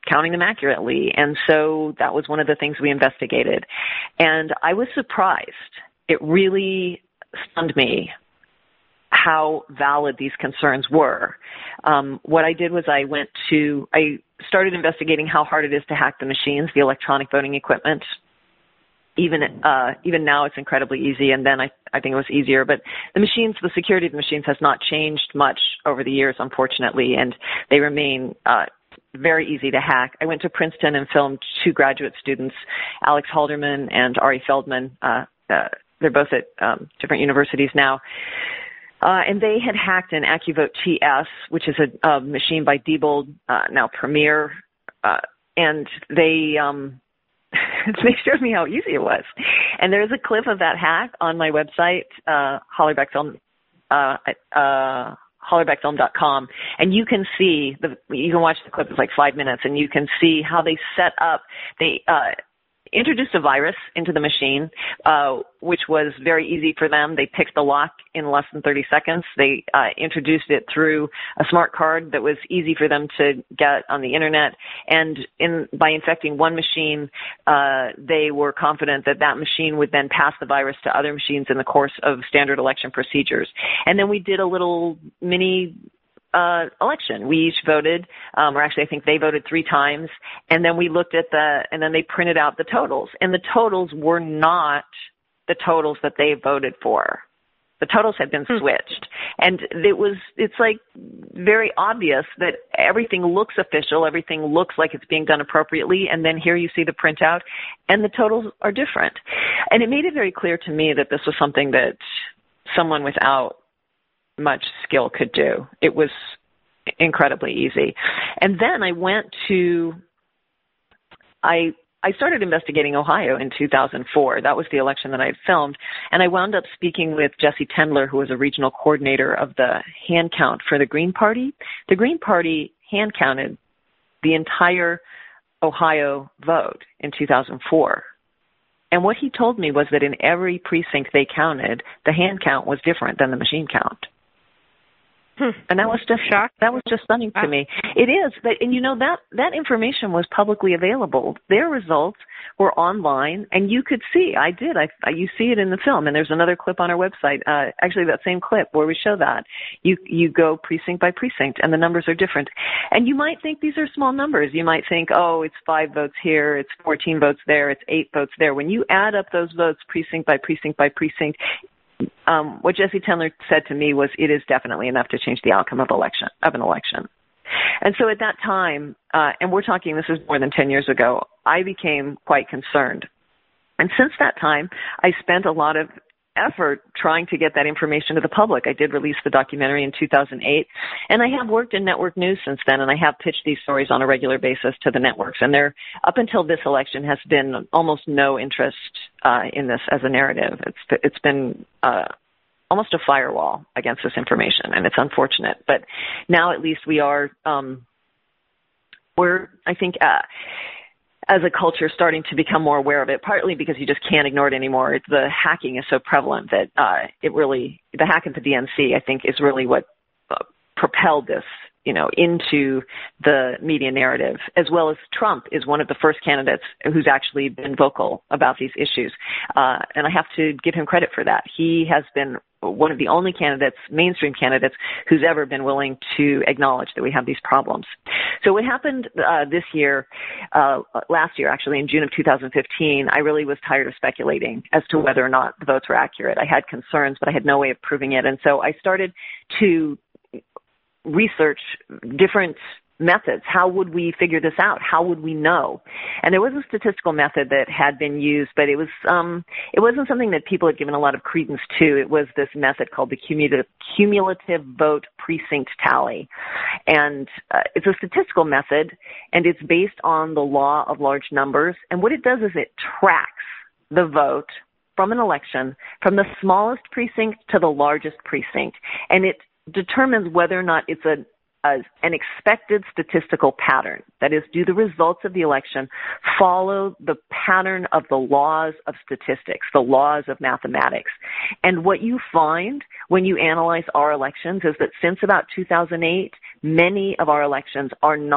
counting them accurately. And so that was one of the things we investigated. And I was surprised. It really stunned me how valid these concerns were. What I did was I started investigating how hard it is to hack the machines, the electronic voting equipment. Even now it's incredibly easy, and then I think it was easier. But the security of the machines has not changed much over the years, unfortunately, and they remain very easy to hack. I went to Princeton and filmed two graduate students, Alex Halderman and Ari Feldman. They're both at different universities now. And they had hacked an AccuVote TS, which is a machine by Diebold, now Premier, and they showed me how easy it was. And there's a clip of that hack on my website, hollerbeckfilm.com, and you can see you can watch the clip. It's like 5 minutes, and you can see how they set up. They introduced a virus into the machine, which was very easy for them. They picked the lock in less than 30 seconds. They introduced it through a smart card that was easy for them to get on the internet. And by infecting one machine, they were confident that machine would then pass the virus to other machines in the course of standard election procedures. And then we did a little mini election. We each voted, or actually I think they voted 3 times, and then we looked at and then they printed out the totals, and the totals were not the totals that they voted for. The totals had been switched, and it's like very obvious that everything looks official, everything looks like it's being done appropriately, and then here you see the printout, and the totals are different. And it made it very clear to me that this was something that someone without much skill could do. It was incredibly easy. And then I started investigating Ohio in 2004. That was the election that I had filmed. And I wound up speaking with Jesse Tendler, who was a regional coordinator of the hand count for the Green Party. The Green Party hand counted the entire Ohio vote in 2004. And what he told me was that in every precinct they counted, the hand count was different than the machine count. And that was just shock. That was just stunning to me. It is, and that information was publicly available. Their results were online, and you could see. You see it in the film, and there's another clip on our website. Actually, that same clip where we show that you go precinct by precinct, and the numbers are different. And you might think these are small numbers. You might think, oh, it's 5 votes here, it's 14 votes there, it's 8 votes there. When you add up those votes precinct by precinct by precinct, what Jesse Tendler said to me was, it is definitely enough to change the outcome of an election. And so at that time, and we're talking, this is more than 10 years ago, I became quite concerned. And since that time, I spent a lot of effort trying to get that information to the public. I did release the documentary in 2008, and I have worked in network news since then, and I have pitched these stories on a regular basis to the networks. And there, up until this election, has been almost no interest in this as a narrative. It's been almost a firewall against this information, and it's unfortunate. But now at least we are, I think, as a culture, starting to become more aware of it, partly because you just can't ignore it anymore. The hacking is so prevalent that the hack at the DNC, I think, is really what propelled this, into the media narrative, as well as Trump is one of the first candidates who's actually been vocal about these issues. And I have to give him credit for that. He has been one of the only candidates, mainstream candidates, who's ever been willing to acknowledge that we have these problems. So what happened last year, actually, in June of 2015, I really was tired of speculating as to whether or not the votes were accurate. I had concerns, but I had no way of proving it. And so I started to research different methods. How would we figure this out? How would we know? And there was a statistical method that had been used, but it wasn't something that people had given a lot of credence to. It was this method called the cumulative vote precinct tally. And it's a statistical method, and it's based on the law of large numbers. And what it does is it tracks the vote from an election from the smallest precinct to the largest precinct. And it determines whether or not it's an expected statistical pattern. That is, do the results of the election follow the pattern of the laws of statistics, the laws of mathematics? And what you find when you analyze our elections is that since about 2008, many of our elections are not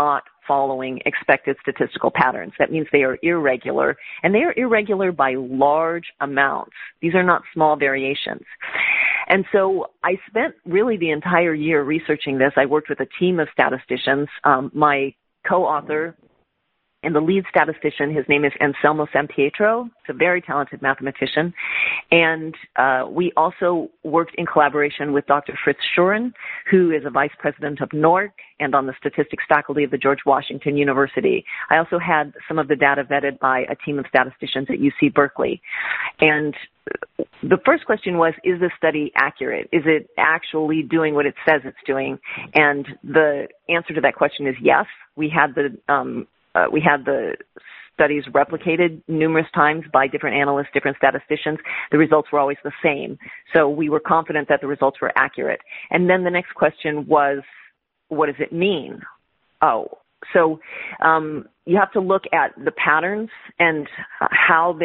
following expected statistical patterns. That means they are irregular, and they are irregular by large amounts. These are not small variations. And so I spent really the entire year researching this. I worked with a team of statisticians. My co-author and the lead statistician, his name is Anselmo Sampietro. He's a very talented mathematician. And we also worked in collaboration with Dr. Fritz Schuren, who is a vice president of NORC and on the statistics faculty of the George Washington University. I also had some of the data vetted by a team of statisticians at UC Berkeley. And the first question was, is this study accurate? Is it actually doing what it says it's doing? And the answer to that question is yes. We had the studies replicated numerous times by different analysts, different statisticians. The results were always the same. So we were confident that the results were accurate. And then the next question was, what does it mean? So you have to look at the patterns and how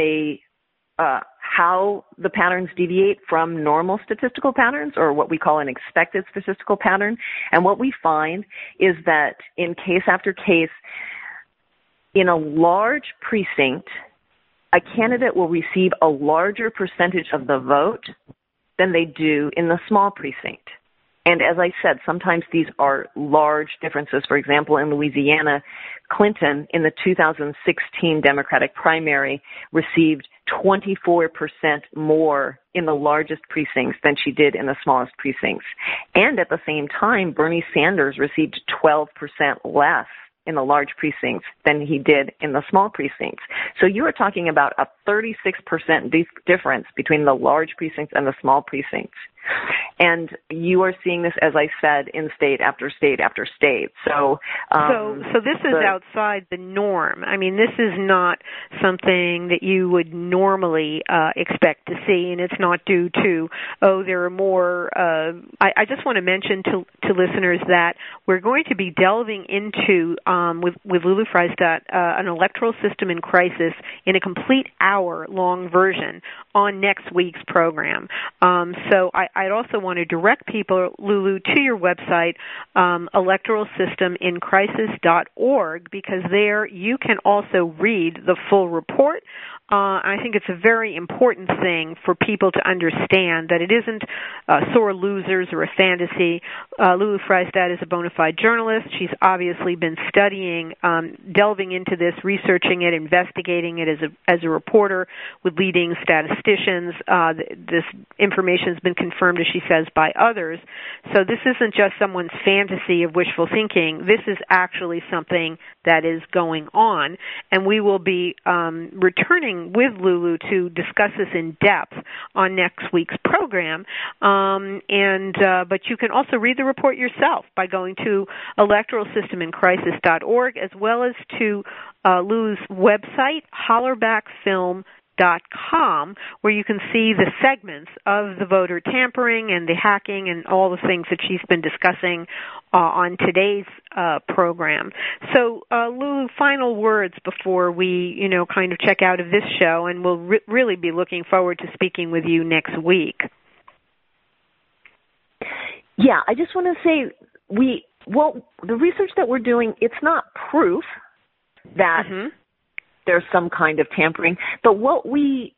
the patterns deviate from normal statistical patterns, or what we call an expected statistical pattern. And what we find is that in case after case, in a large precinct, a candidate will receive a larger percentage of the vote than they do in the small precinct. And as I said, sometimes these are large differences. For example, in Louisiana, Clinton in the 2016 Democratic primary received 24% more in the largest precincts than she did in the smallest precincts. And at the same time, Bernie Sanders received 12% less in the large precincts than he did in the small precincts. So you are talking about a 36% difference between the large precincts and the small precincts. And you are seeing this, as I said, in state after state after state. So this is outside the norm. I mean, this is not something that you would normally expect to see, and it's not due to, there are more. I just want to mention to listeners that we're going to be delving into, with Lulu Freistad, an electoral system in crisis in a complete hour-long version on next week's program. So I'd also want to direct people, Lulu, to your website, electoralsystemincrisis.org, because there you can also read the full report. I think it's a very important thing for people to understand that it isn't sore losers or a fantasy. Lulu Freistad is a bona fide journalist. She's obviously been studying, delving into this, researching it, investigating it as a reporter with leading statisticians. This information has been confirmed, as she says, by others. So this isn't just someone's fantasy of wishful thinking. This is actually something that is going on, and we will be returning with Lulu to discuss this in depth on next week's program. But you can also read the report yourself by going to electoralsystemincrisis.org, as well as to Lulu's website, hollerbackfilm.com, where you can see the segments of the voter tampering and the hacking and all the things that she's been discussing on today's program. So, Lulu, final words before we, kind of check out of this show, and we'll really be looking forward to speaking with you next week. Yeah, I just want to say the research that we're doing, it's not proof that there's some kind of tampering, but what we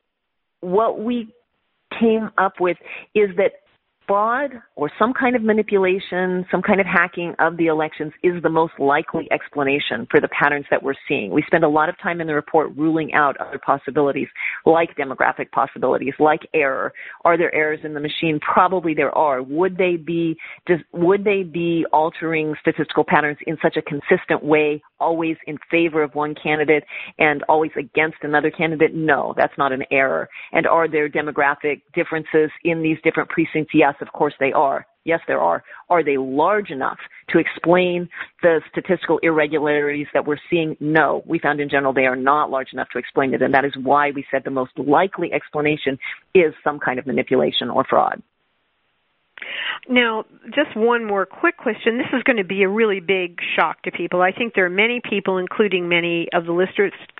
came up with is that fraud or some kind of manipulation, some kind of hacking of the elections is the most likely explanation for the patterns that we're seeing. We spend a lot of time in the report ruling out other possibilities, like demographic possibilities, like error. Are there errors in the machine? Probably there are. Would they be altering statistical patterns in such a consistent way, always in favor of one candidate and always against another candidate? No, that's not an error. And are there demographic differences in these different precincts? Yes, of course they are. Yes, there are. Are they large enough to explain the statistical irregularities that we're seeing? No. We found in general they are not large enough to explain it, and that is why we said the most likely explanation is some kind of manipulation or fraud. Now, just one more quick question. This is going to be a really big shock to people. I think there are many people, including many of the listeners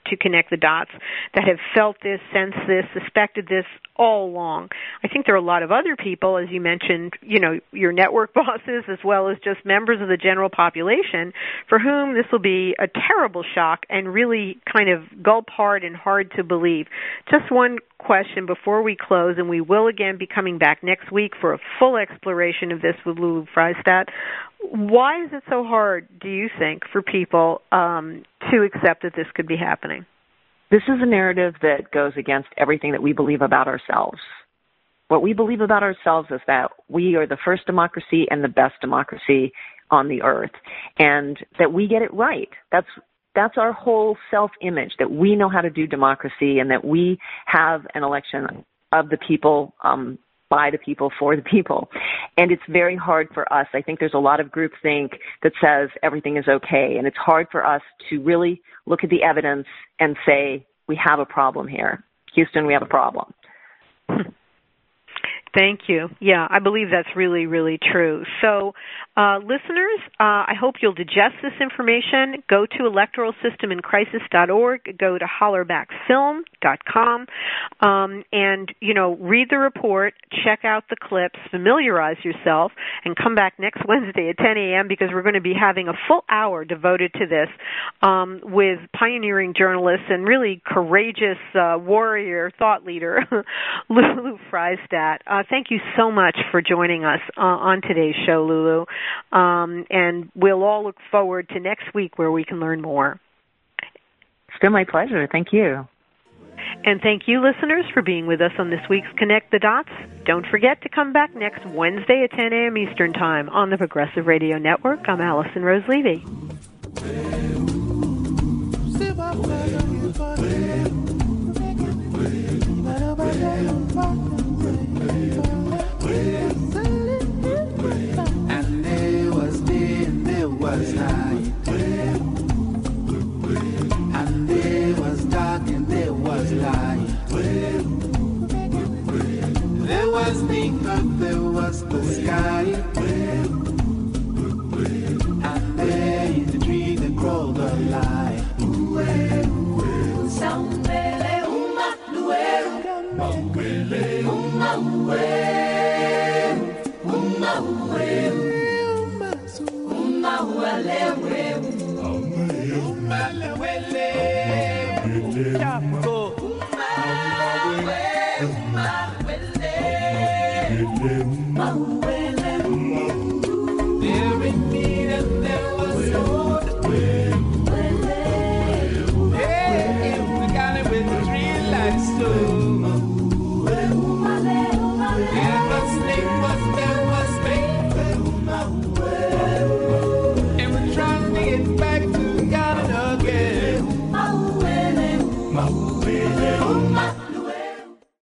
to connect the dots that have felt this, sensed this, suspected this all along. I think there are a lot of other people, as you mentioned, your network bosses as well as just members of the general population for whom this will be a terrible shock and really kind of gulp hard and hard to believe. Just one question before we close, and we will again be coming back next week for a full exploration of this with Lulu Friestad. Why is it so hard, do you think, for people to accept that this could be happening? This is a narrative that goes against everything that we believe about ourselves. What we believe about ourselves is that we are the first democracy and the best democracy on the earth, and that we get it right. That's our whole self-image, that we know how to do democracy and that we have an election of the people, by the people, for the people. And it's very hard for us. I think there's a lot of groupthink that says everything is okay, and it's hard for us to really look at the evidence and say, we have a problem here. Houston, we have a problem. Thank you. Yeah, I believe that's really, really true. So, listeners, I hope you'll digest this information. Go to electoralsystemincrisis.org. Go to hollerbackfilm.com. And, read the report, check out the clips, familiarize yourself, and come back next Wednesday at 10 a.m. because we're going to be having a full hour devoted to this with pioneering journalists and really courageous warrior thought leader, Lulu Friestad. Thank you so much for joining us on today's show, Lulu. And we'll all look forward to next week where we can learn more. It's been my pleasure. Thank you. And thank you, listeners, for being with us on this week's Connect the Dots. Don't forget to come back next Wednesday at 10 a.m. Eastern Time on the Progressive Radio Network. I'm Allison Rose Levy. And there was day and there was night, and there was dark and there was light. There was the earth, there was the sky, and there in the tree they crawled a lie. Yeah.